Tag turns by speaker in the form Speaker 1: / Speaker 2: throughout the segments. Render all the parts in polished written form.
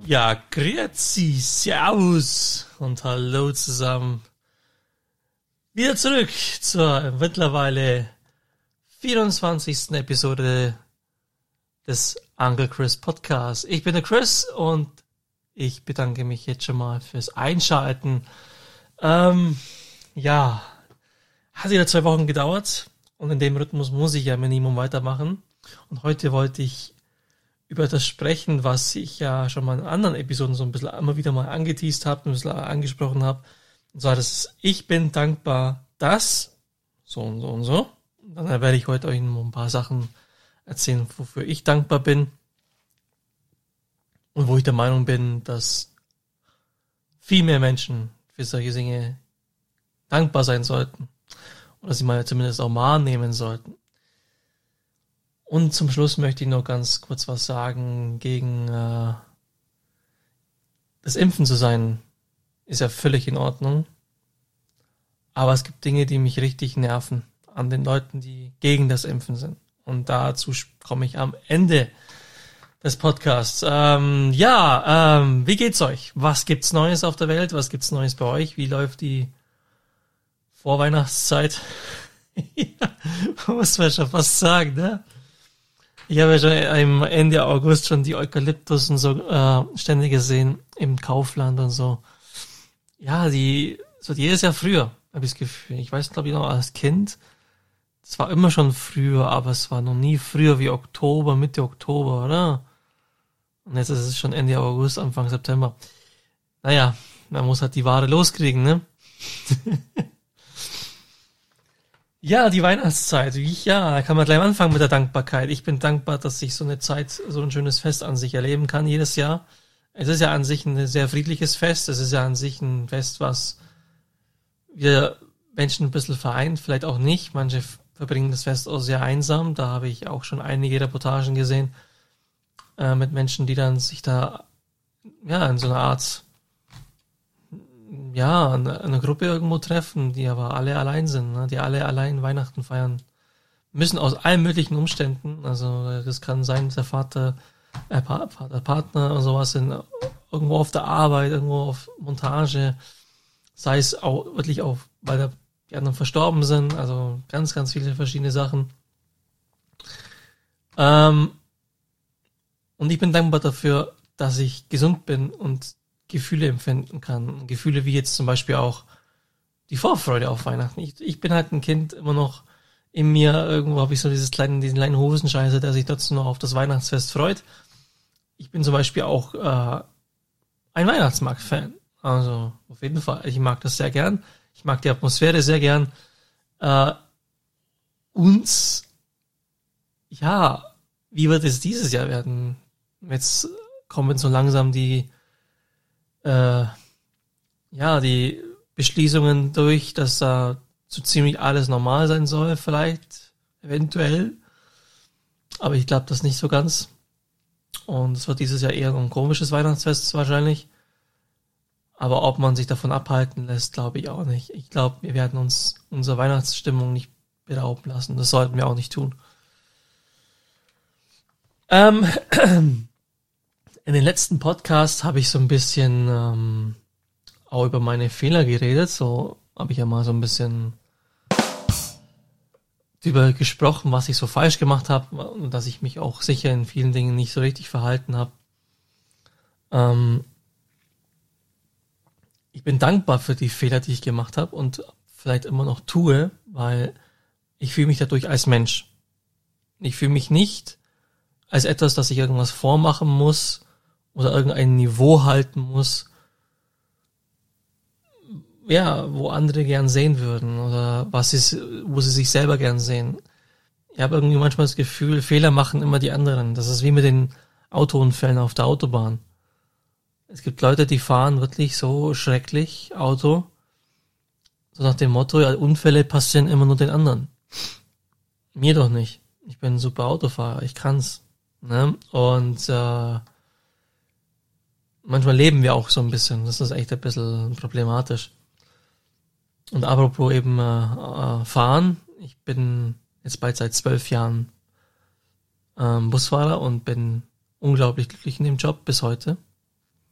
Speaker 1: Ja, grüezi, servus und hallo zusammen. Wieder zurück zur mittlerweile 24. Episode des Uncle Chris Podcasts. Ich bin der Chris und ich bedanke mich jetzt schon mal fürs Einschalten. Hat wieder 2 Wochen gedauert und in dem Rhythmus muss ich ja Minimum weitermachen. Und heute wollte ich über das sprechen, was ich ja schon mal in anderen Episoden so ein bisschen immer wieder mal angeteast habe, ein bisschen angesprochen habe. Und zwar, ich bin dankbar, dass so und so und so. Und dann werde ich heute euch noch ein paar Sachen erzählen, wofür ich dankbar bin. Und wo ich der Meinung bin, dass viel mehr Menschen für solche Dinge dankbar sein sollten. Oder sie mal zumindest auch wahrnehmen sollten. Und zum Schluss möchte ich noch ganz kurz was sagen gegen das Impfen zu sein. Ist ja völlig in Ordnung. Aber es gibt Dinge, die mich richtig nerven an den Leuten, die gegen das Impfen sind. Und dazu komme ich am Ende des Podcasts. Wie geht's euch? Was gibt's Neues auf der Welt? Was gibt's Neues bei euch? Wie läuft die Vorweihnachtszeit? Muss man schon fast sagen, ne? Ich habe ja schon am Ende August schon die Eukalyptus und so Stände gesehen im Kaufland und so. Ja, so jedes Jahr früher, habe ich das Gefühl. Ich weiß, glaube ich, noch als Kind, es war immer schon früher, aber es war noch nie früher wie Oktober, Mitte Oktober, oder? Und jetzt ist es schon Ende August, Anfang September. Naja, man muss halt die Ware loskriegen, ne? Ja, die Weihnachtszeit. Da kann man gleich anfangen mit der Dankbarkeit. Ich bin dankbar, dass ich so eine Zeit, so ein schönes Fest an sich erleben kann jedes Jahr. Es ist ja an sich ein sehr friedliches Fest. Es ist ja an sich ein Fest, was wir Menschen ein bisschen vereint, vielleicht auch nicht. Manche verbringen das Fest auch sehr einsam. Da habe ich auch schon einige Reportagen gesehen mit Menschen, die dann sich da in so einer Art eine Gruppe irgendwo treffen, die aber alle allein sind, ne? Die alle allein Weihnachten feiern müssen aus allen möglichen Umständen. Also das kann sein, dass der Partner oder sowas sind, irgendwo auf der Arbeit, irgendwo auf Montage, sei es auch wirklich auch, weil die anderen verstorben sind, also ganz, ganz viele verschiedene Sachen. Und ich bin dankbar dafür, dass ich gesund bin und Gefühle empfinden kann. Gefühle wie jetzt zum Beispiel auch die Vorfreude auf Weihnachten. Ich bin halt ein Kind immer noch in mir, irgendwo habe ich so diesen kleinen Hosenscheißer, der sich trotzdem noch auf das Weihnachtsfest freut. Ich bin zum Beispiel auch ein Weihnachtsmarkt-Fan. Also auf jeden Fall, ich mag das sehr gern. Ich mag die Atmosphäre sehr gern. Wie wird es dieses Jahr werden? Jetzt kommen so langsam die Beschließungen durch, dass da so ziemlich alles normal sein soll, vielleicht, eventuell. Aber ich glaube das nicht so ganz. Und es wird dieses Jahr eher ein komisches Weihnachtsfest wahrscheinlich. Aber ob man sich davon abhalten lässt, glaube ich auch nicht. Ich glaube, wir werden uns unsere Weihnachtsstimmung nicht berauben lassen. Das sollten wir auch nicht tun. In den letzten Podcasts habe ich so ein bisschen auch über meine Fehler geredet. So habe ich ja mal so ein bisschen darüber gesprochen, was ich so falsch gemacht habe und dass ich mich auch sicher in vielen Dingen nicht so richtig verhalten habe. Ich bin dankbar für die Fehler, die ich gemacht habe und vielleicht immer noch tue, weil ich fühle mich dadurch als Mensch. Ich fühle mich nicht als etwas, dass ich irgendwas vormachen muss oder irgendein Niveau halten muss, wo andere gern sehen würden oder wo sie sich selber gern sehen. Ich habe irgendwie manchmal das Gefühl, Fehler machen immer die anderen. Das ist wie mit den Autounfällen auf der Autobahn. Es gibt Leute, die fahren wirklich so schrecklich Auto, so nach dem Motto, ja, Unfälle passieren immer nur den anderen. Mir doch nicht. Ich bin ein super Autofahrer, ich kann's. Ne? Und manchmal leben wir auch so ein bisschen. Das ist echt ein bisschen problematisch. Und apropos eben fahren, ich bin jetzt bald seit 12 Jahren Busfahrer und bin unglaublich glücklich in dem Job bis heute.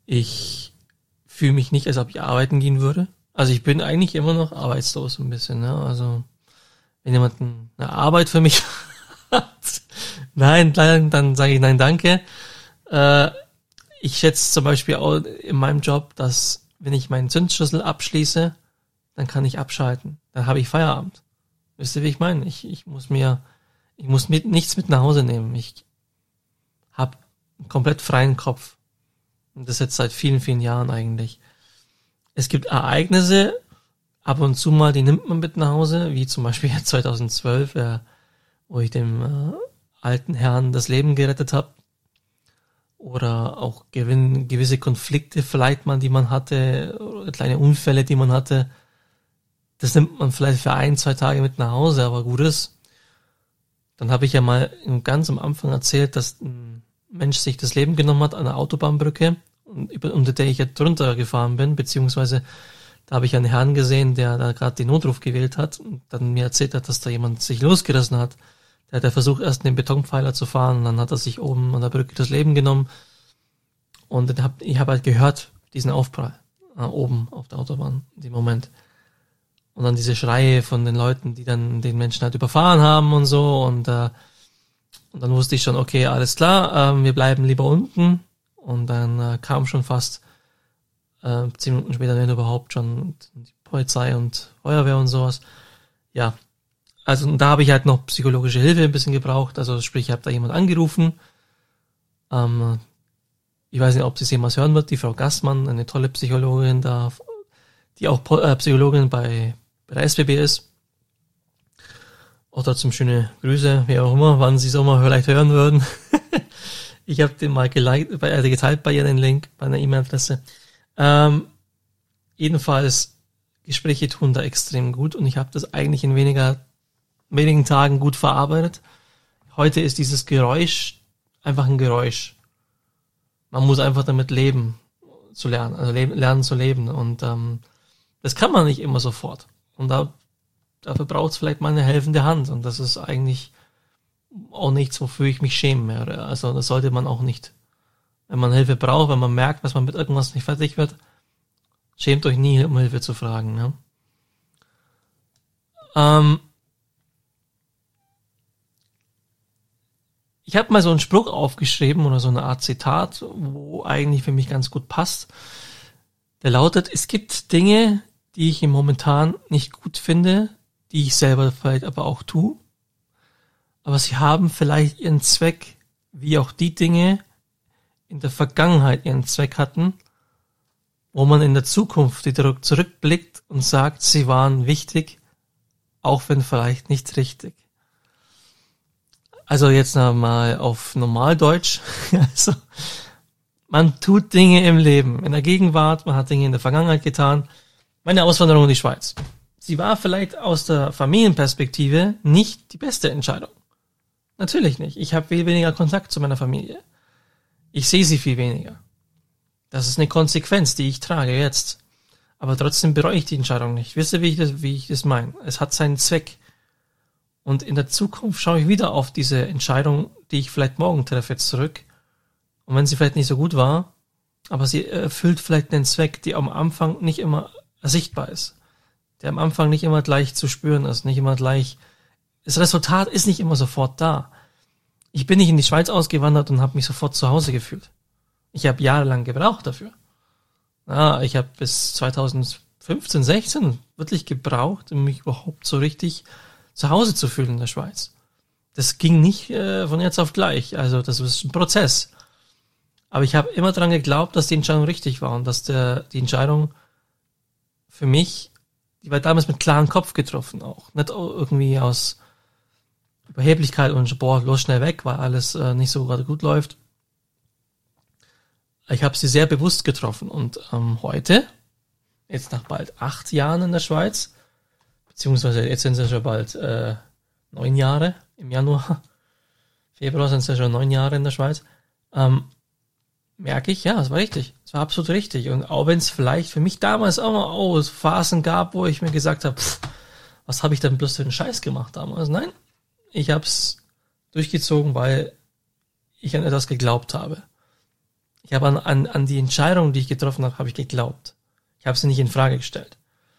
Speaker 1: Ich fühle mich nicht, als ob ich arbeiten gehen würde. Also ich bin eigentlich immer noch arbeitslos ein bisschen. Ne? Also wenn jemand eine Arbeit für mich hat, nein, dann sage ich nein, danke. Ich schätze zum Beispiel auch in meinem Job, dass wenn ich meinen Zündschlüssel abschließe, dann kann ich abschalten. Dann habe ich Feierabend. Wisst ihr, wie ich meine? Ich muss nichts mit nach Hause nehmen. Ich habe einen komplett freien Kopf. Und das jetzt seit vielen, vielen Jahren eigentlich. Es gibt Ereignisse, ab und zu mal, die nimmt man mit nach Hause, wie zum Beispiel 2012, wo ich dem alten Herrn das Leben gerettet habe. Oder auch gewisse Konflikte vielleicht mal, die man hatte, oder kleine Unfälle, die man hatte. Das nimmt man vielleicht für 1-2 Tage mit nach Hause, aber gut ist. Dann habe ich ja mal ganz am Anfang erzählt, dass ein Mensch sich das Leben genommen hat an einer Autobahnbrücke, unter der ich jetzt drunter gefahren bin, beziehungsweise da habe ich einen Herrn gesehen, der da gerade den Notruf gewählt hat und dann mir erzählt hat, dass da jemand sich losgerissen hat. Der hat versucht, erst den Betonpfeiler zu fahren, und dann hat er sich oben an der Brücke das Leben genommen. Und ich habe halt gehört, diesen Aufprall oben auf der Autobahn, in dem Moment. Und dann diese Schreie von den Leuten, die dann den Menschen halt überfahren haben und so. Und dann wusste ich schon, okay, alles klar, wir bleiben lieber unten. Und dann kam schon fast 10 Minuten später, wenn überhaupt, schon die Polizei und Feuerwehr und sowas. Ja, also da habe ich halt noch psychologische Hilfe ein bisschen gebraucht. Also sprich, ich habe da jemand angerufen. Ich weiß nicht, ob sie es jemals hören wird. Die Frau Gassmann, eine tolle Psychologin da, die auch Psychologin bei der SBB ist. Auch trotzdem schöne Grüße, wer auch immer, wann sie es auch mal vielleicht hören würden. Ich habe den mal geteilt bei ihr, den Link, bei einer E-Mail-Adresse. Jedenfalls, Gespräche tun da extrem gut und ich habe das eigentlich in wenigen Tagen gut verarbeitet. Heute ist dieses Geräusch einfach ein Geräusch. Man muss einfach damit leben zu lernen, also lernen zu leben. Und das kann man nicht immer sofort. Und dafür braucht es vielleicht mal eine helfende Hand. Und das ist eigentlich auch nichts, wofür ich mich schämen werde. Also das sollte man auch nicht. Wenn man Hilfe braucht, wenn man merkt, dass man mit irgendwas nicht fertig wird, schämt euch nie, um Hilfe zu fragen. Ne? Ich habe mal so einen Spruch aufgeschrieben oder so eine Art Zitat, wo eigentlich für mich ganz gut passt. Der lautet, es gibt Dinge, die ich im Momentan nicht gut finde, die ich selber vielleicht aber auch tue. Aber sie haben vielleicht ihren Zweck, wie auch die Dinge in der Vergangenheit ihren Zweck hatten, wo man in der Zukunft zurückblickt und sagt, sie waren wichtig, auch wenn vielleicht nicht richtig. Also jetzt mal auf Normaldeutsch. Also, man tut Dinge im Leben, in der Gegenwart, man hat Dinge in der Vergangenheit getan. Meine Auswanderung in die Schweiz. Sie war vielleicht aus der Familienperspektive nicht die beste Entscheidung. Natürlich nicht. Ich habe viel weniger Kontakt zu meiner Familie. Ich sehe sie viel weniger. Das ist eine Konsequenz, die ich trage jetzt. Aber trotzdem bereue ich die Entscheidung nicht. Wisst ihr, wie ich das meine? Es hat seinen Zweck. Und in der Zukunft schaue ich wieder auf diese Entscheidung, die ich vielleicht morgen treffe, jetzt zurück. Und wenn sie vielleicht nicht so gut war, aber sie erfüllt vielleicht einen Zweck, der am Anfang nicht immer sichtbar ist. Der am Anfang nicht immer gleich zu spüren ist, nicht immer gleich. Das Resultat ist nicht immer sofort da. Ich bin nicht in die Schweiz ausgewandert und habe mich sofort zu Hause gefühlt. Ich habe jahrelang gebraucht dafür. Ja, ich habe bis 2015, 16 wirklich gebraucht, um mich überhaupt so richtig zu Hause zu fühlen in der Schweiz. Das ging nicht von jetzt auf gleich. Also das ist ein Prozess. Aber ich habe immer daran geglaubt, dass die Entscheidung richtig war und dass die Entscheidung für mich, die war damals mit klarem Kopf getroffen auch. Nicht irgendwie aus Überheblichkeit und los schnell weg, weil alles nicht so gerade gut läuft. Ich habe sie sehr bewusst getroffen und heute, jetzt nach bald 8 Jahren in der Schweiz, beziehungsweise jetzt sind es schon bald 9 Jahre im Januar, Februar sind es ja schon 9 Jahre in der Schweiz, merke ich, ja, es war richtig. Es war absolut richtig. Und auch wenn es vielleicht für mich damals auch mal Phasen gab, wo ich mir gesagt habe, was habe ich denn bloß für einen Scheiß gemacht damals? Nein, ich habe es durchgezogen, weil ich an etwas geglaubt habe. Ich habe an die Entscheidung, die ich getroffen habe, ich geglaubt. Ich habe sie nicht in Frage gestellt.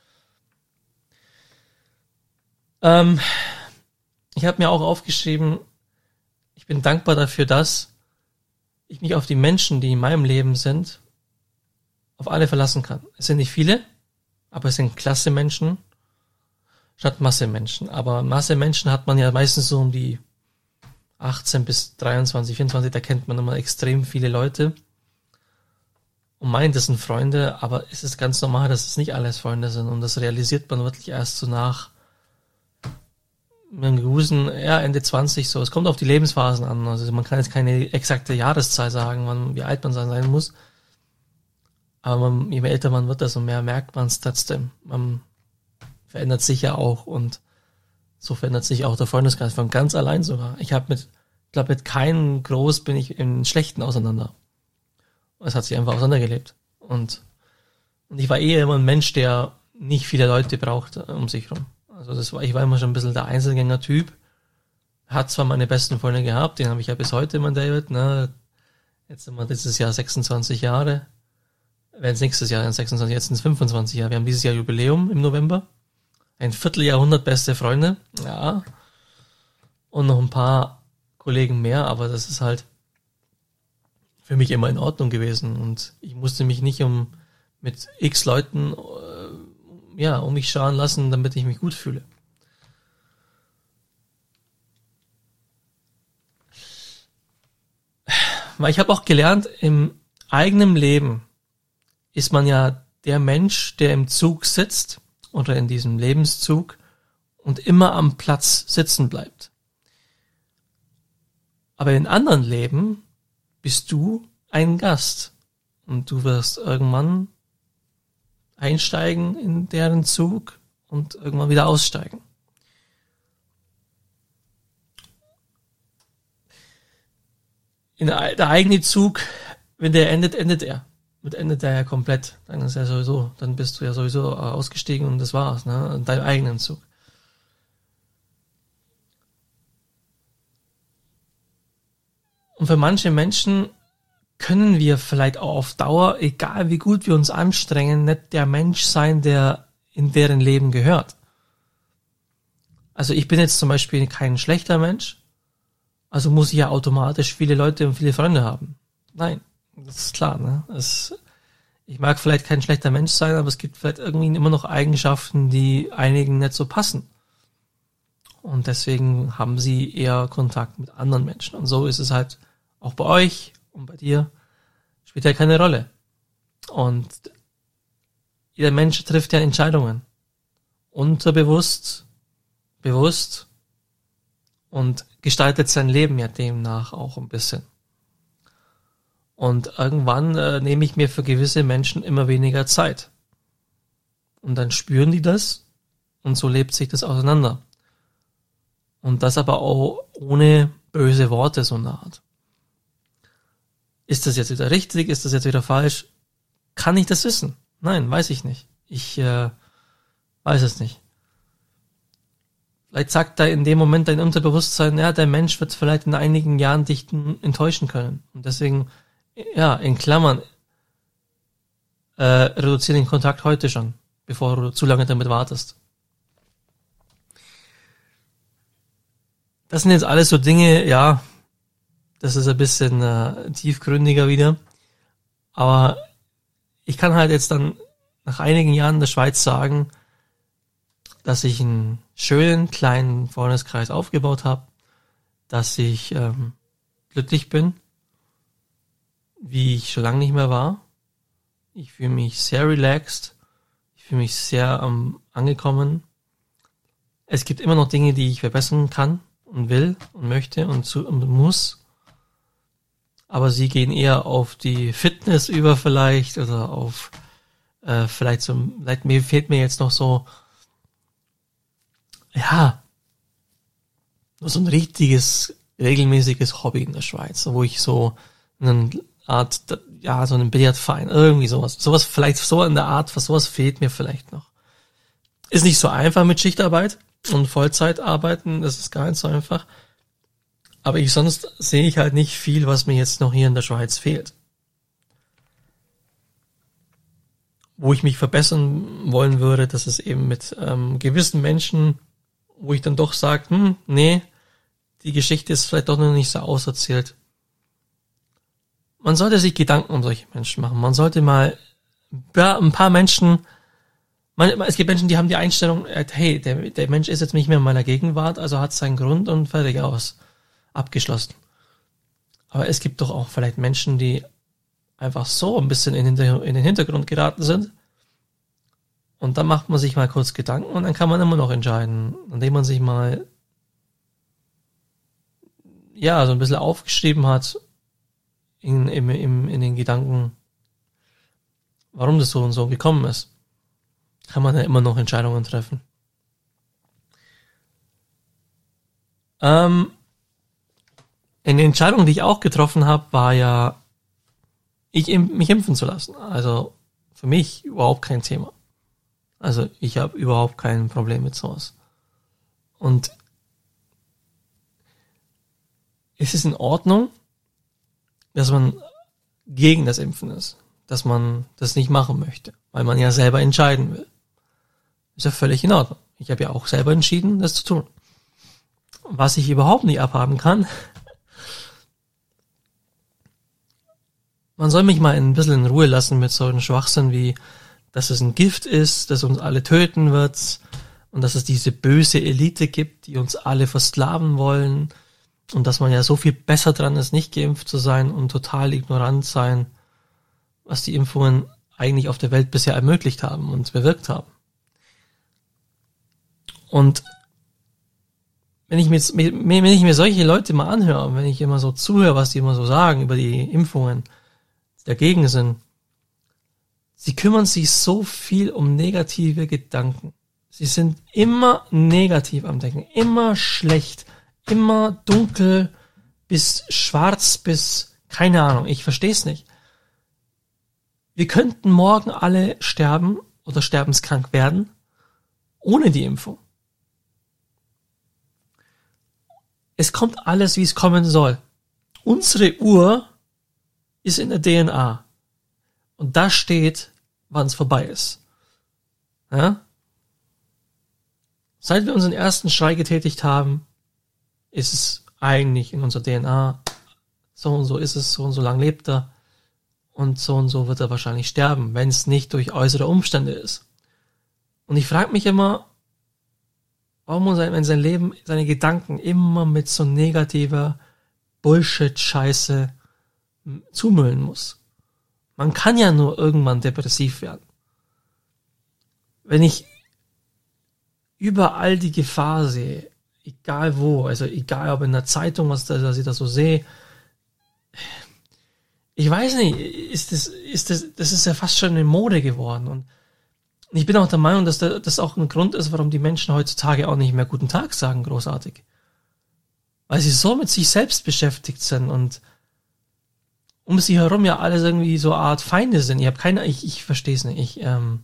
Speaker 1: Ich habe mir auch aufgeschrieben, ich bin dankbar dafür, dass ich mich auf die Menschen, die in meinem Leben sind, auf alle verlassen kann. Es sind nicht viele, aber es sind klasse Menschen statt Masse Menschen. Aber Masse Menschen hat man ja meistens so um die 18 bis 23, 24, da kennt man immer extrem viele Leute und meint, das sind Freunde, aber es ist ganz normal, dass es nicht alles Freunde sind und das realisiert man wirklich erst so nach einem gewissen, Ende 20 so. Es kommt auf die Lebensphasen an, also man kann jetzt keine exakte Jahreszahl sagen, wie alt man sein muss, aber je mehr älter man wird, desto mehr merkt man es trotzdem. Man verändert sich ja auch und so verändert sich auch der Freundeskreis von ganz allein sogar. Ich habe mit keinem groß bin ich im Schlechten auseinander. Es hat sich einfach auseinandergelebt. Und ich war immer ein Mensch, der nicht viele Leute braucht um sich rum. Also ich war immer schon ein bisschen der Einzelgänger-Typ. Hat zwar meine besten Freunde gehabt, den habe ich ja bis heute, mein David, ne? Jetzt sind wir dieses Jahr 26 Jahre. Wenn es nächstes Jahr 26, jetzt sind es 25 Jahre. Wir haben dieses Jahr Jubiläum im November. Ein Vierteljahrhundert beste Freunde. Ja. Und noch ein paar Kollegen mehr, aber das ist halt für mich immer in Ordnung gewesen. Und ich musste mich nicht mit x Leuten um mich scharen lassen, damit ich mich gut fühle. Weil ich habe auch gelernt, im eigenen Leben ist man ja der Mensch, der im Zug sitzt oder in diesem Lebenszug und immer am Platz sitzen bleibt. Aber in anderen Leben bist du ein Gast und du wirst irgendwann einsteigen in deren Zug und irgendwann wieder aussteigen. Der eigene Zug, wenn der endet, endet er. Endet er ja komplett. Dann ist ja sowieso, dann bist du ja sowieso ausgestiegen und das war's, ne? In deinem eigenen Zug. Und für manche Menschen können wir vielleicht auch auf Dauer, egal wie gut wir uns anstrengen, nicht der Mensch sein, der in deren Leben gehört. Also ich bin jetzt zum Beispiel kein schlechter Mensch, also muss ich ja automatisch viele Leute und viele Freunde haben. Nein, das ist klar, ne? Ich mag vielleicht kein schlechter Mensch sein, aber es gibt vielleicht irgendwie immer noch Eigenschaften, die einigen nicht so passen. Und deswegen haben sie eher Kontakt mit anderen Menschen. Und so ist es halt auch bei euch und bei dir, spielt ja keine Rolle. Und jeder Mensch trifft ja Entscheidungen. Unterbewusst, bewusst und gestaltet sein Leben ja demnach auch ein bisschen. Und irgendwann nehme ich mir für gewisse Menschen immer weniger Zeit. Und dann spüren die das und so lebt sich das auseinander. Und das aber auch ohne böse Worte so eine Art. Ist das jetzt wieder richtig? Ist das jetzt wieder falsch? Kann ich das wissen? Nein, weiß ich nicht. Ich weiß es nicht. Vielleicht sagt da in dem Moment dein Unterbewusstsein, ja, der Mensch wird vielleicht in einigen Jahren dich enttäuschen können. Und deswegen, ja, in Klammern, reduziere den Kontakt heute schon, bevor du zu lange damit wartest. Das sind jetzt alles so Dinge, ja, das ist ein bisschen tiefgründiger wieder. Aber ich kann halt jetzt dann nach einigen Jahren in der Schweiz sagen, dass ich einen schönen kleinen Freundeskreis aufgebaut habe, dass ich glücklich bin, wie ich schon lange nicht mehr war. Ich fühle mich sehr relaxed, ich fühle mich sehr angekommen. Es gibt immer noch Dinge, die ich verbessern kann und will und möchte und muss. Aber sie gehen eher auf die Fitness über vielleicht oder auf vielleicht fehlt mir jetzt noch so so ein richtiges, regelmäßiges Hobby in der Schweiz, wo ich so eine Art, so einen Billardverein, irgendwie sowas vielleicht so in der Art, sowas fehlt mir vielleicht noch. Ist nicht so einfach mit Schichtarbeit und Vollzeit arbeiten, das ist gar nicht so einfach. Aber sonst sehe ich halt nicht viel, was mir jetzt noch hier in der Schweiz fehlt. wo ich mich verbessern wollen würde, das ist eben mit gewissen Menschen, wo ich dann doch sage, nee, die Geschichte ist vielleicht doch noch nicht so auserzählt. Man sollte sich Gedanken um solche Menschen machen. Man sollte mal ein paar Menschen, es gibt Menschen, die haben die Einstellung, hey, der Mensch ist jetzt nicht mehr in meiner Gegenwart, also hat seinen Grund und fertig aus. Abgeschlossen. Aber es gibt doch auch vielleicht Menschen, die einfach so ein bisschen in den Hintergrund geraten sind. Und dann macht man sich mal kurz Gedanken und dann kann man immer noch entscheiden, indem man sich mal so ein bisschen aufgeschrieben hat in den Gedanken, warum das so und so gekommen ist. Kann man ja immer noch Entscheidungen treffen. Eine Entscheidung, die ich auch getroffen habe, war ja, mich impfen zu lassen. Also für mich überhaupt kein Thema. Also ich habe überhaupt kein Problem mit sowas. Und es ist in Ordnung, dass man gegen das Impfen ist. Dass man das nicht machen möchte. Weil man ja selber entscheiden will. Ist ja völlig in Ordnung. Ich habe ja auch selber entschieden, das zu tun. Was ich überhaupt nicht abhaben kann, man soll mich mal ein bisschen in Ruhe lassen mit so einem Schwachsinn wie, dass es ein Gift ist, das uns alle töten wird und dass es diese böse Elite gibt, die uns alle versklaven wollen und dass man ja so viel besser dran ist, nicht geimpft zu sein und total ignorant sein, was die Impfungen eigentlich auf der Welt bisher ermöglicht haben und bewirkt haben. Und wenn ich mir solche Leute mal anhöre, wenn ich immer so zuhöre, was die immer so sagen über die Impfungen, dagegen sind, sie kümmern sich so viel um negative Gedanken. Sie sind immer negativ am Denken, immer schlecht, immer dunkel bis schwarz bis, keine Ahnung, ich verstehe es nicht. Wir könnten morgen alle sterben oder sterbenskrank werden, ohne die Impfung. Es kommt alles, wie es kommen soll. Unsere Uhr ist in der DNA. Und da steht, wann es vorbei ist. Ja? Seit wir unseren ersten Schrei getätigt haben, ist es eigentlich in unserer DNA. So und so ist es, so und so lang lebt er. Und so wird er wahrscheinlich sterben, wenn es nicht durch äußere Umstände ist. Und ich frage mich immer, warum man in sein Leben, seine Gedanken immer mit so negativer Bullshit-Scheiße zumüllen muss. Man kann ja nur irgendwann depressiv werden. Wenn ich überall die Gefahr sehe, egal wo, also egal ob in der Zeitung, was ich da so sehe, ich weiß nicht, das ist ja fast schon eine Mode geworden. Und ich bin auch der Meinung, dass das auch ein Grund ist, warum die Menschen heutzutage auch nicht mehr guten Tag sagen, großartig. Weil sie so mit sich selbst beschäftigt sind und um sie herum ja alles irgendwie so eine Art Feinde sind. Ich verstehe es nicht. Ich sehe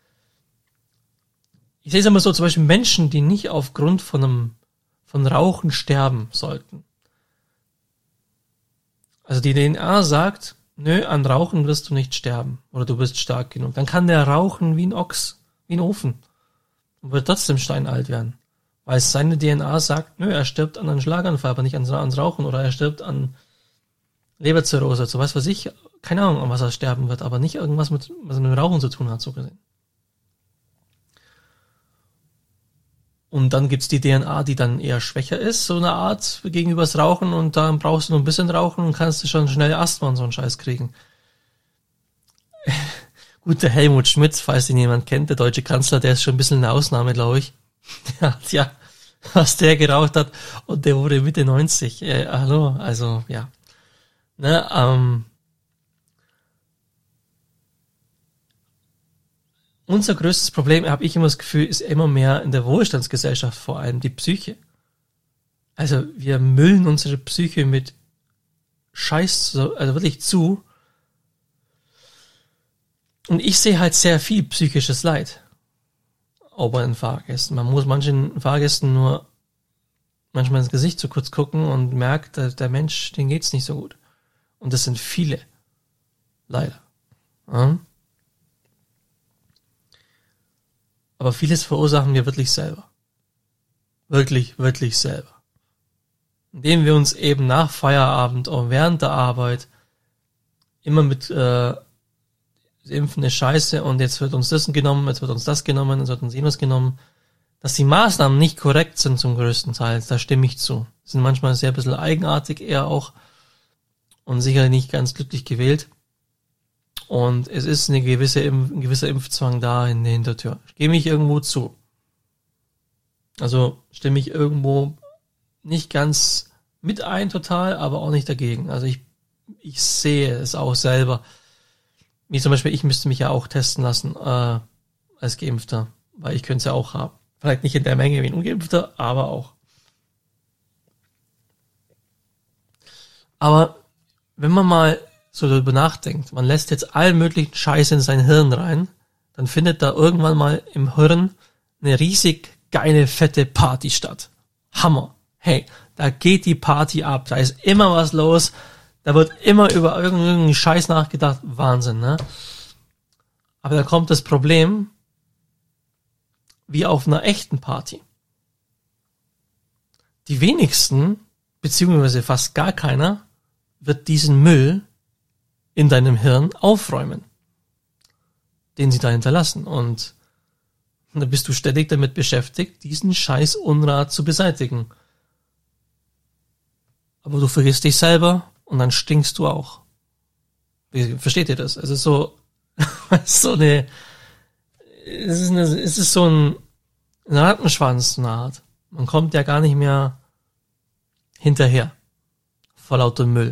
Speaker 1: es immer so, zum Beispiel Menschen, die nicht aufgrund von Rauchen sterben sollten. Also die DNA sagt, nö, an Rauchen wirst du nicht sterben. Oder du bist stark genug. Dann kann der rauchen wie ein Ochs, wie ein Ofen. Und wird trotzdem steinalt werden. Weil seine DNA sagt, nö, er stirbt an einem Schlaganfall, aber nicht ans Rauchen. Oder er stirbt an Leberzirrhose, so was weiß ich. Keine Ahnung, an was er sterben wird, aber nicht irgendwas was mit dem Rauchen zu tun hat, so gesehen. Und dann gibt's die DNA, die dann eher schwächer ist, so eine Art gegenüber das Rauchen, und dann brauchst du nur ein bisschen rauchen und kannst du schon schnell Asthma und so einen Scheiß kriegen. Gut, der Helmut Schmidt, falls ihn jemand kennt, der deutsche Kanzler, der ist schon ein bisschen eine Ausnahme, glaube ich. Ja, was der geraucht hat, und der wurde Mitte 90. Hallo, also, ja. Ne, unser größtes Problem, habe ich immer das Gefühl, ist immer mehr in der Wohlstandsgesellschaft vor allem die Psyche. Also wir müllen unsere Psyche mit Scheiß, also wirklich zu. Und ich sehe halt sehr viel psychisches Leid. Auch bei den Fahrgästen. Man muss manchen Fahrgästen nur manchmal ins Gesicht zu kurz gucken und merkt, der Mensch, dem geht's nicht so gut. Und das sind viele. Leider. Ja? Aber vieles verursachen wir wirklich selber. Wirklich, wirklich selber. Indem wir uns eben nach Feierabend und während der Arbeit immer mit Impfen ist scheiße und jetzt wird uns das genommen, jetzt wird uns das genommen, jetzt wird uns jenes genommen. Dass die Maßnahmen nicht korrekt sind zum größten Teil, da stimme ich zu. Sind manchmal sehr ein bisschen eigenartig eher auch und sicher nicht ganz glücklich gewählt. Und es ist ein gewisser Impfzwang da in der Hintertür. Ich gebe mich irgendwo zu. Also stimme ich irgendwo nicht ganz mit ein total, aber auch nicht dagegen. Also ich sehe es auch selber. Wie zum Beispiel, ich müsste mich ja auch testen lassen als Geimpfter, weil ich könnte es ja auch haben. Vielleicht nicht in der Menge wie ein Ungeimpfter, aber auch. Aber wenn man mal so darüber nachdenkt, man lässt jetzt allen möglichen Scheiß in sein Hirn rein, dann findet da irgendwann mal im Hirn eine riesig geile, fette Party statt. Hammer. Hey, da geht die Party ab, da ist immer was los, da wird immer über irgendeinen Scheiß nachgedacht. Wahnsinn, ne? Aber da kommt das Problem, wie auf einer echten Party. Die wenigsten, beziehungsweise fast gar keiner, wird diesen Müll in deinem Hirn aufräumen, den sie da hinterlassen. Und da bist du ständig damit beschäftigt, diesen scheiß Unrat zu beseitigen. Aber du vergisst dich selber und dann stinkst du auch. Versteht ihr das? Es ist so, es ist so ein Rattenschwanz, eine Art. Man kommt ja gar nicht mehr hinterher vor lauter Müll.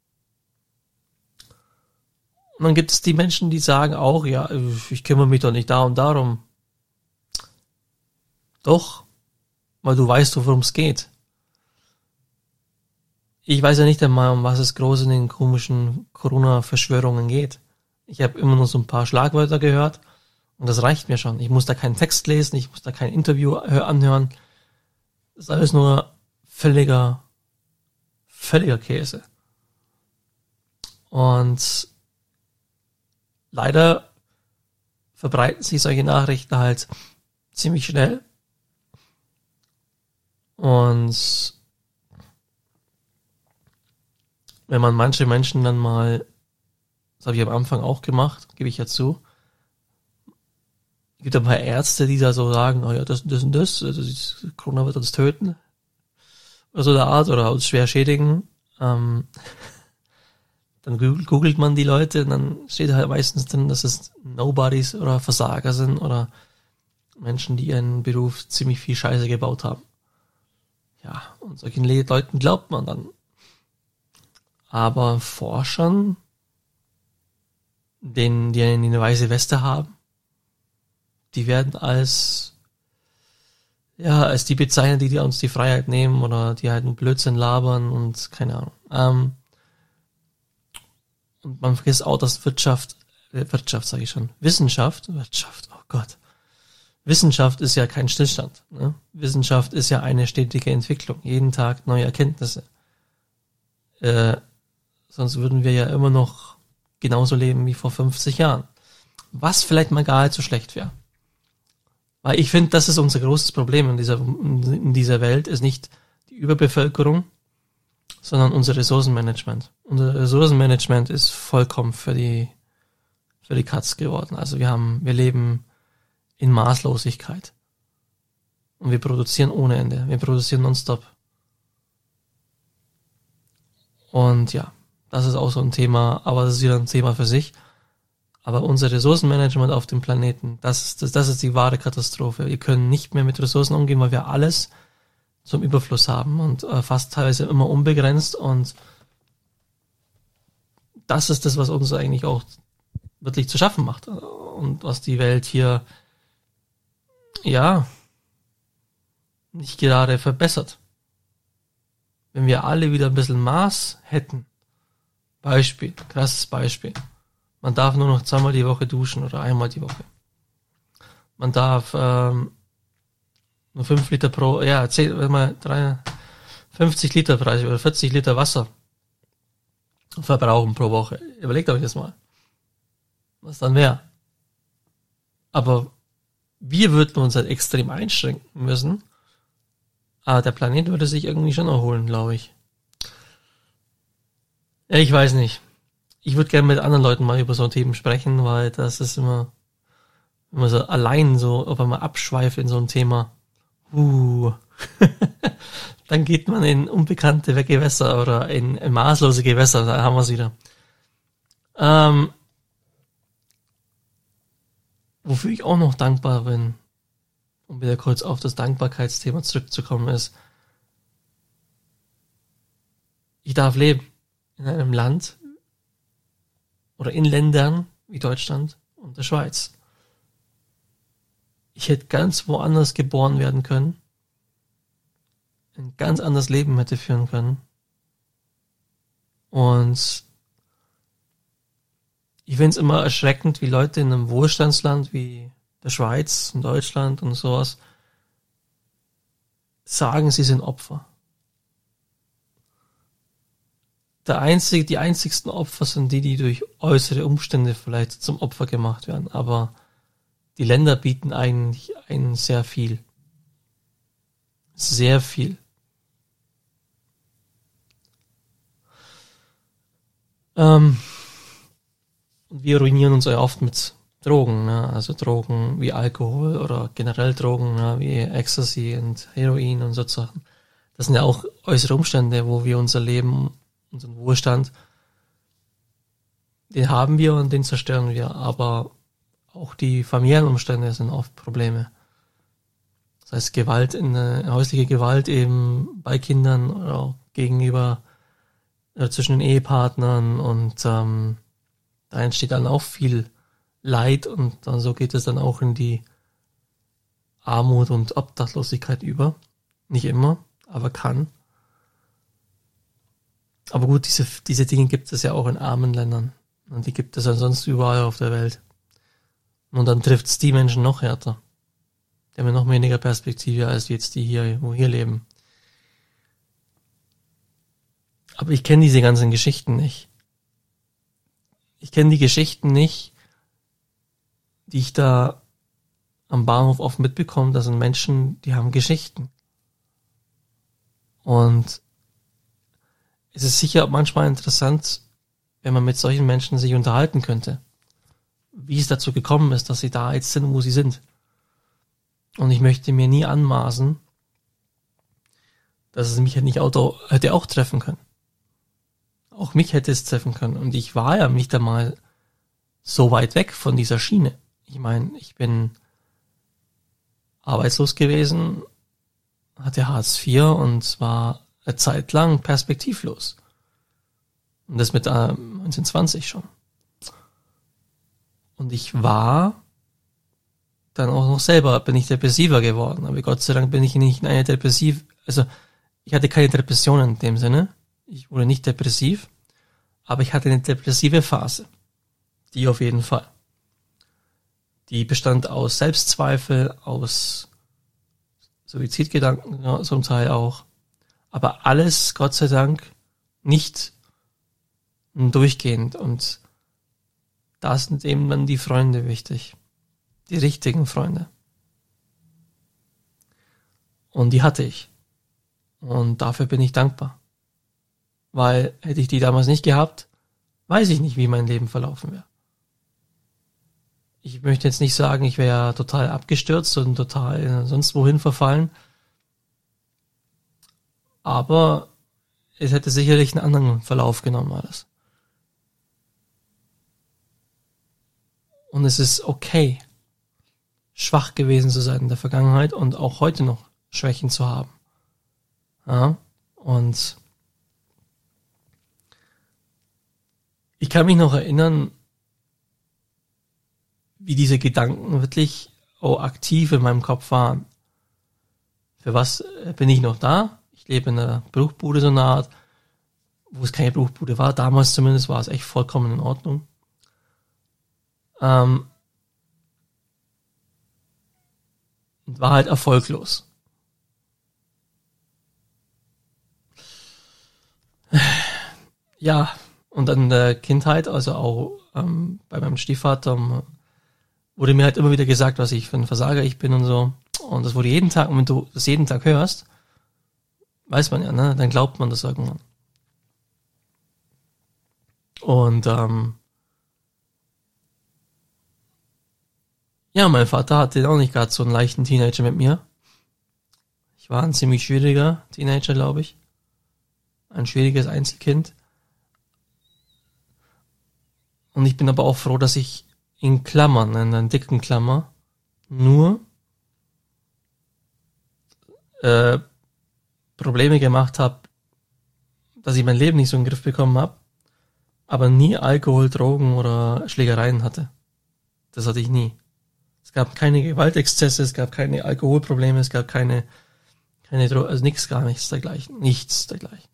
Speaker 1: Und dann gibt es die Menschen, die sagen auch, ja, ich kümmere mich doch nicht da und darum. Doch, weil du weißt, worum es geht. Ich weiß ja nicht einmal, um was es groß in den komischen Corona-Verschwörungen geht. Ich habe immer nur so ein paar Schlagwörter gehört und das reicht mir schon. Ich muss da keinen Text lesen, ich muss da kein Interview anhören. Das ist alles nur völliger Käse. Und leider verbreiten sich solche Nachrichten halt ziemlich schnell. Und wenn man manche Menschen dann mal, das habe ich am Anfang auch gemacht, gebe ich ja zu, es gibt ein paar Ärzte, die da so sagen, oh ja, das und das, also Corona wird uns töten. Oder so der Art, oder uns schwer schädigen. Dann googelt man die Leute und dann steht halt meistens drin, dass es Nobodies oder Versager sind oder Menschen, die ihren Beruf ziemlich viel Scheiße gebaut haben. Ja, und solchen Leuten glaubt man dann. Aber Forschern, die eine weiße Weste haben, die werden als die bezeichnen, die uns die Freiheit nehmen oder die halt einen Blödsinn labern und keine Ahnung. Und man vergisst auch, dass Wissenschaft, oh Gott. Wissenschaft ist ja kein Stillstand. Ne? Wissenschaft ist ja eine stetige Entwicklung. Jeden Tag neue Erkenntnisse. Sonst würden wir ja immer noch genauso leben wie vor 50 Jahren. Was vielleicht mal gar nicht so schlecht wäre. Weil ich finde, das ist unser großes Problem in dieser Welt, ist nicht die Überbevölkerung, sondern unser Ressourcenmanagement. Unser Ressourcenmanagement ist vollkommen für die Katz geworden. Also wir leben in Maßlosigkeit. Und wir produzieren ohne Ende. Wir produzieren nonstop. Und ja, das ist auch so ein Thema, aber das ist wieder ein Thema für sich. Aber unser Ressourcenmanagement auf dem Planeten, das ist die wahre Katastrophe. Wir können nicht mehr mit Ressourcen umgehen, weil wir alles zum Überfluss haben und fast teilweise immer unbegrenzt. Und das ist das, was uns eigentlich auch wirklich zu schaffen macht und was die Welt hier nicht gerade verbessert. Wenn wir alle wieder ein bisschen Maß hätten, krasses Beispiel. Man darf nur noch 2-mal die Woche duschen oder 1-mal die Woche. Man darf nur 5 Liter 50 Liter oder 40 Liter Wasser verbrauchen pro Woche. Überlegt euch das mal, was dann wäre. Aber wir würden uns halt extrem einschränken müssen, aber der Planet würde sich irgendwie schon erholen, glaube ich. Ja, ich weiß nicht. Ich würde gerne mit anderen Leuten mal über so Themen sprechen, weil das ist immer so allein so, ob man mal abschweift in so ein Thema. Dann geht man in unbekannte Gewässer oder in maßlose Gewässer, da haben wir es wieder. Wofür ich auch noch dankbar bin, um wieder kurz auf das Dankbarkeitsthema zurückzukommen, ist, ich darf leben in einem Land oder in Ländern wie Deutschland und der Schweiz. Ich hätte ganz woanders geboren werden können, ein ganz anderes Leben hätte führen können. Und ich finde es immer erschreckend, wie Leute in einem Wohlstandsland wie der Schweiz und Deutschland und sowas sagen, sie sind Opfer. Die einzigsten Opfer sind die durch äußere Umstände vielleicht zum Opfer gemacht werden, aber die Länder bieten eigentlich einen sehr viel. Sehr viel. Und wir ruinieren uns ja oft mit Drogen, ne? Also Drogen wie Alkohol oder generell Drogen, ne? Wie Ecstasy und Heroin und so Sachen. Das sind ja auch äußere Umstände, wo wir unser Leben, unseren Wohlstand, den haben wir und den zerstören wir, aber auch die familiären Umstände sind oft Probleme. Das heißt häusliche Gewalt eben bei Kindern oder auch gegenüber zwischen den Ehepartnern und da entsteht dann auch viel Leid und dann so geht es dann auch in die Armut und Obdachlosigkeit über. Nicht immer, aber kann. Aber gut, diese Dinge gibt es ja auch in armen Ländern und die gibt es ansonsten überall auf der Welt. Und dann trifft es die Menschen noch härter. Die haben noch weniger Perspektive als jetzt die hier, wo hier leben. Aber ich kenne diese ganzen Geschichten nicht. Ich kenne die Geschichten nicht, die ich da am Bahnhof oft mitbekomme. Das sind Menschen, die haben Geschichten. Und es ist sicher manchmal interessant, wenn man mit solchen Menschen sich unterhalten könnte. Wie es dazu gekommen ist, dass sie da jetzt sind, wo sie sind. Und ich möchte mir nie anmaßen, dass es mich hätte auch treffen können. Auch mich hätte es treffen können. Und ich war ja nicht einmal so weit weg von dieser Schiene. Ich meine, ich bin arbeitslos gewesen, hatte Hartz IV und war eine Zeit lang perspektivlos. Und das mit 1920 schon. Und ich war dann auch noch selber, bin ich depressiver geworden. Aber Gott sei Dank bin ich nicht in eine ich hatte keine Depressionen in dem Sinne. Ich wurde nicht depressiv, aber ich hatte eine depressive Phase. Die auf jeden Fall. Die bestand aus Selbstzweifel, aus Suizidgedanken, ja, zum Teil auch. Aber alles, Gott sei Dank, nicht durchgehend. Und da sind eben dann die Freunde wichtig. Die richtigen Freunde. Und die hatte ich. Und dafür bin ich dankbar. Weil hätte ich die damals nicht gehabt, weiß ich nicht, wie mein Leben verlaufen wäre. Ich möchte jetzt nicht sagen, ich wäre total abgestürzt und total sonst wohin verfallen. Aber es hätte sicherlich einen anderen Verlauf genommen alles. Und es ist okay, schwach gewesen zu sein in der Vergangenheit und auch heute noch Schwächen zu haben. Ja, und ich kann mich noch erinnern, wie diese Gedanken wirklich auch aktiv in meinem Kopf waren. Für was bin ich noch da? Ich lebe in einer Bruchbude, so eine Art, wo es keine Bruchbude war. Damals zumindest war es echt vollkommen in Ordnung. Und war halt erfolglos. Ja, und dann in der Kindheit, also auch bei meinem Stiefvater wurde mir halt immer wieder gesagt, was ich für ein Versager ich bin und so. Und das wurde jeden Tag, und wenn du das jeden Tag hörst, weiß man ja, ne? Dann glaubt man das irgendwann. Und ja, mein Vater hatte auch nicht gerade so einen leichten Teenager mit mir. Ich war ein ziemlich schwieriger Teenager, glaube ich. Ein schwieriges Einzelkind. Und ich bin aber auch froh, dass ich in Klammern, in einer dicken Klammer, nur Probleme gemacht habe, dass ich mein Leben nicht so in den Griff bekommen habe, aber nie Alkohol, Drogen oder Schlägereien hatte. Das hatte ich nie. Es gab keine Gewaltexzesse, es gab keine Alkoholprobleme, es gab keine Drogen, also nichts, gar nichts dergleichen. Nichts dergleichen.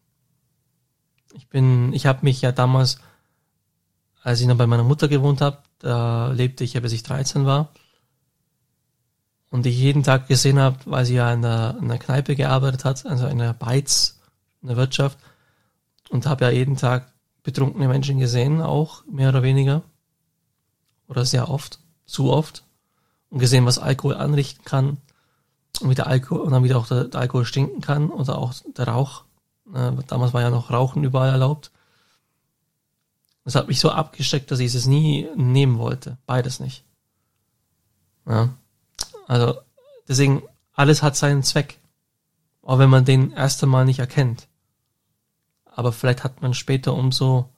Speaker 1: Ich habe mich ja damals, als ich noch bei meiner Mutter gewohnt habe, da lebte ich ja, bis ich 13 war, und ich jeden Tag gesehen habe, weil sie ja in der Kneipe gearbeitet hat, also in der Beiz, in der Wirtschaft, und habe ja jeden Tag betrunkene Menschen gesehen, auch mehr oder weniger, oder sehr oft, zu oft, und gesehen, was Alkohol anrichten kann, und wie der Alkohol, und dann wieder auch der Alkohol stinken kann, oder auch der Rauch. Damals war ja noch Rauchen überall erlaubt. Das hat mich so abgeschreckt, dass ich es nie nehmen wollte. Beides nicht. Ja. Also, deswegen, alles hat seinen Zweck. Auch wenn man den erst einmal nicht erkennt. Aber vielleicht hat man später umso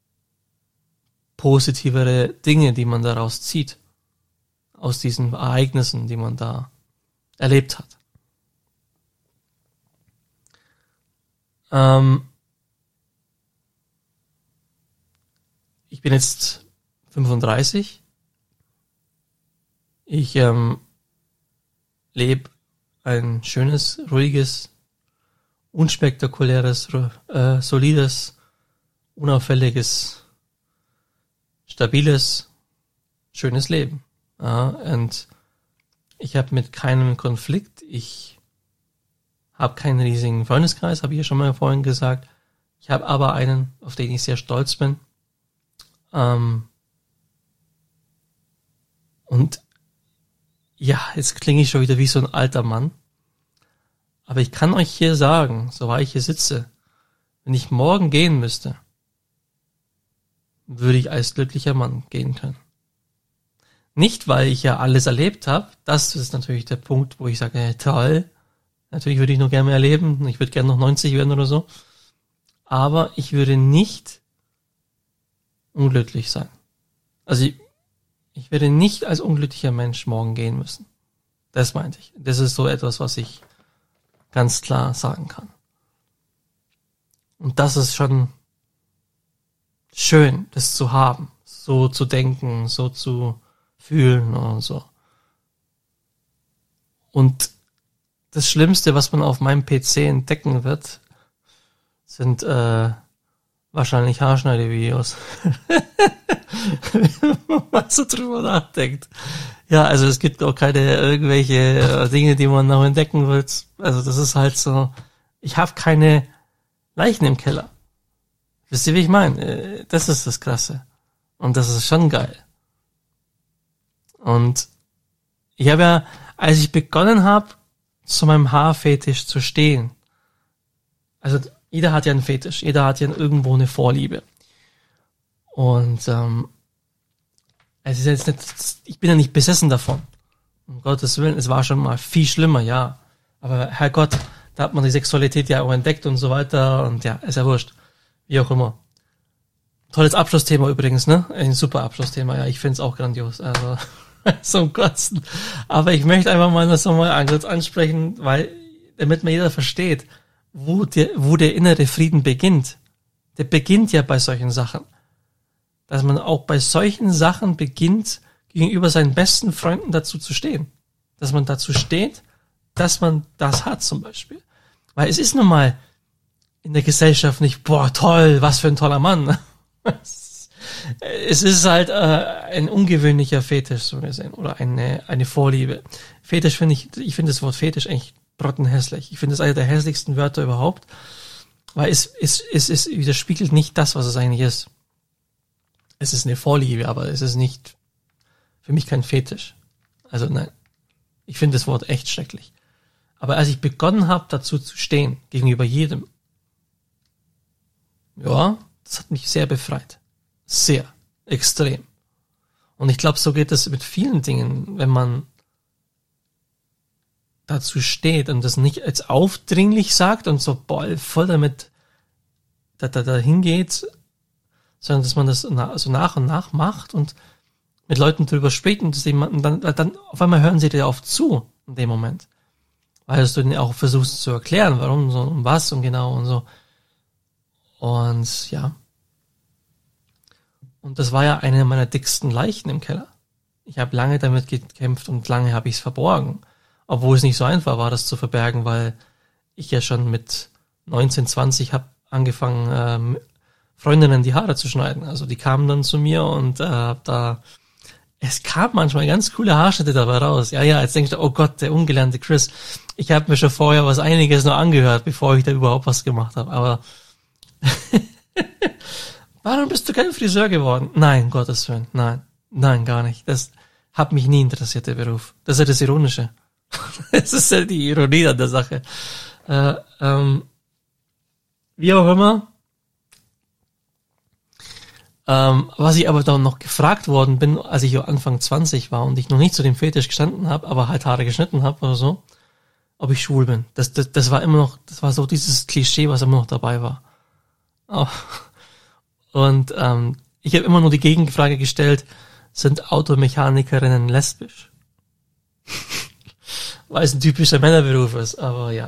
Speaker 1: positivere Dinge, die man daraus zieht. Aus diesen Ereignissen, die man da erlebt hat. Ich bin jetzt 35. Ich lebe ein schönes, ruhiges, unspektakuläres, solides, unauffälliges, stabiles, schönes Leben. Ja, und ich habe mit keinem Konflikt, ich habe keinen riesigen Freundeskreis, habe ich ja schon mal vorhin gesagt. Ich habe aber einen, auf den ich sehr stolz bin. Und ja, jetzt klinge ich schon wieder wie so ein alter Mann. Aber ich kann euch hier sagen, so wahr ich hier sitze, wenn ich morgen gehen müsste, würde ich als glücklicher Mann gehen können. Nicht, weil ich ja alles erlebt habe, das ist natürlich der Punkt, wo ich sage, hey, toll, natürlich würde ich noch gerne mehr erleben, ich würde gerne noch 90 werden oder so, aber ich würde nicht unglücklich sein. Also ich werde nicht als unglücklicher Mensch morgen gehen müssen. Das meinte ich. Das ist so etwas, was ich ganz klar sagen kann. Und das ist schon schön, das zu haben, so zu denken, so zu fühlen und so. Und das Schlimmste, was man auf meinem PC entdecken wird, sind wahrscheinlich Haarschneidevideos. Wenn man mal so drüber nachdenkt. Ja, also es gibt auch keine irgendwelche Dinge, die man noch entdecken will. Also das ist halt so, ich habe keine Leichen im Keller. Wisst ihr, wie ich meine? Das ist das Krasse. Und das ist schon geil. Und ich habe ja, als ich begonnen habe, zu meinem Haarfetisch zu stehen, also jeder hat ja einen Fetisch, jeder hat ja irgendwo eine Vorliebe. Und es ist jetzt nicht, ich bin ja nicht besessen davon. Um Gottes Willen, es war schon mal viel schlimmer, ja. Aber Herrgott, da hat man die Sexualität ja auch entdeckt und so weiter. Und ja, ist ja wurscht. Wie auch immer. Tolles Abschlussthema übrigens, ne? Ein super Abschlussthema, ja, ich find's auch grandios. Also, zum Kotzen. Aber ich möchte einfach mal das nochmal kurz ansprechen, weil, damit man jeder versteht, wo der innere Frieden beginnt. Der beginnt ja bei solchen Sachen. Dass man auch bei solchen Sachen beginnt, gegenüber seinen besten Freunden dazu zu stehen. Dass man dazu steht, dass man das hat zum Beispiel. Weil es ist nun mal in der Gesellschaft nicht, boah, toll, was für ein toller Mann. Es ist halt ein ungewöhnlicher Fetisch, so gesehen, oder eine Vorliebe. Fetisch ich finde das Wort Fetisch echt brottenhässlich. Ich finde es einer der hässlichsten Wörter überhaupt, weil es widerspiegelt nicht das, was es eigentlich ist. Es ist eine Vorliebe, aber es ist nicht für mich kein Fetisch. Also nein, ich finde das Wort echt schrecklich. Aber als ich begonnen habe, dazu zu stehen, gegenüber jedem, ja, das hat mich sehr befreit. Sehr, extrem. Und ich glaube, so geht es mit vielen Dingen, wenn man dazu steht und das nicht als aufdringlich sagt und so voll damit da hingeht, sondern dass man das so nach und nach macht und mit Leuten drüber spricht und dann auf einmal hören sie dir auf zu in dem Moment. Weil du denen auch versuchst zu erklären, warum so und was und genau und so. Und ja. Und das war ja eine meiner dicksten Leichen im Keller. Ich habe lange damit gekämpft und lange habe ich es verborgen. Obwohl es nicht so einfach war, das zu verbergen, weil ich ja schon mit 19, 20 habe angefangen, Freundinnen die Haare zu schneiden. Also die kamen dann zu mir und es kam manchmal ganz coole Haarschnitte dabei raus. Ja, jetzt denkst du, oh Gott, der ungelernte Chris. Ich habe mir schon vorher einiges noch angehört, bevor ich da überhaupt was gemacht habe. Aber warum bist du kein Friseur geworden? Nein, Gottes Willen, nein, gar nicht. Das hat mich nie interessiert, der Beruf. Das ist ja das Ironische. Das ist ja die Ironie an der Sache. Wie auch immer. Was ich aber dann noch gefragt worden bin, als ich Anfang 20 war und ich noch nicht zu dem Fetisch gestanden habe, aber halt Haare geschnitten habe oder so, ob ich schwul bin. Das war immer noch, das war so dieses Klischee, was immer noch dabei war. Oh. Und ich habe immer nur die Gegenfrage gestellt, sind Automechanikerinnen lesbisch? Weil es ein typischer Männerberuf ist, aber ja.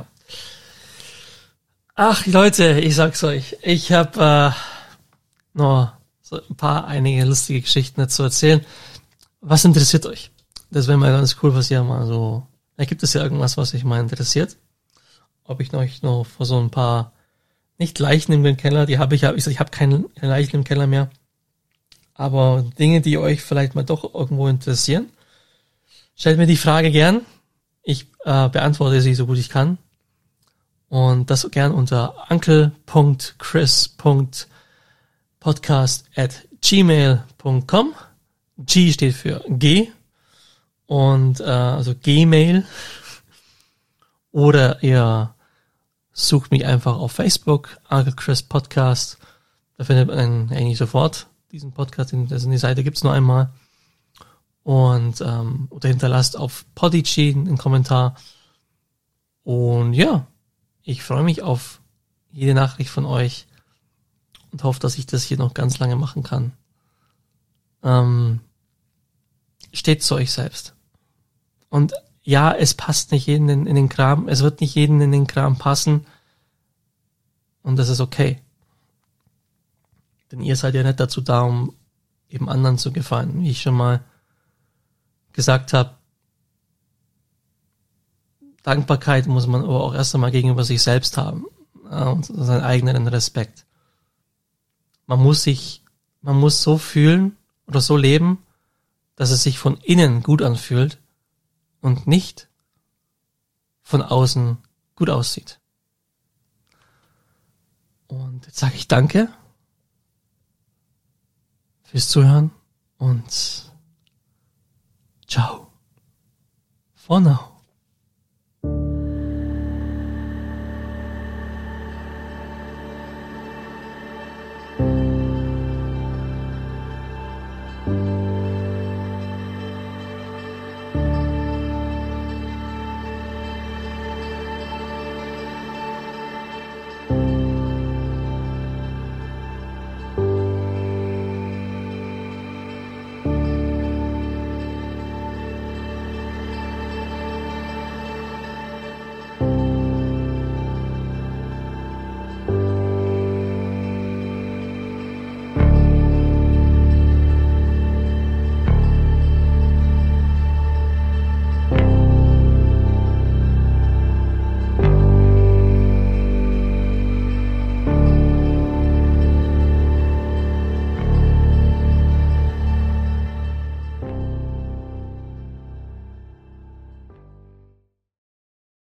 Speaker 1: Ach Leute, ich sag's euch, ich habe noch so einige lustige Geschichten dazu erzählen. Was interessiert euch? Das wäre mal ganz cool, was ihr mal so, da gibt es ja irgendwas, was euch mal interessiert. Ob ich euch noch vor so ein paar, nicht Leichen im Keller, ich habe keine Leichen im Keller mehr, aber Dinge, die euch vielleicht mal doch irgendwo interessieren. Stellt mir die Frage gern. Ich beantworte sie so gut ich kann. Und das gern unter uncle.chris.podcast@gmail.com. G steht für G. Und also Gmail. Oder ihr sucht mich einfach auf Facebook, Uncle Chris Podcast. Da findet man eigentlich sofort diesen Podcast. Also die Seite gibt's nur einmal. Und oder hinterlasst auf Podigy einen Kommentar. Und ja, ich freue mich auf jede Nachricht von euch und hoffe, dass ich das hier noch ganz lange machen kann. Steht zu euch selbst. Und ja, es passt nicht jeden in den Kram, es wird nicht jeden in den Kram passen. Und das ist okay. Denn ihr seid ja nicht dazu da, um eben anderen zu gefallen. Wie ich schon mal gesagt habe, Dankbarkeit muss man aber auch erst einmal gegenüber sich selbst haben. Und seinen eigenen Respekt. Man muss so fühlen oder so leben, dass es sich von innen gut anfühlt und nicht von außen gut aussieht. Und jetzt sage ich danke fürs Zuhören und ciao for now.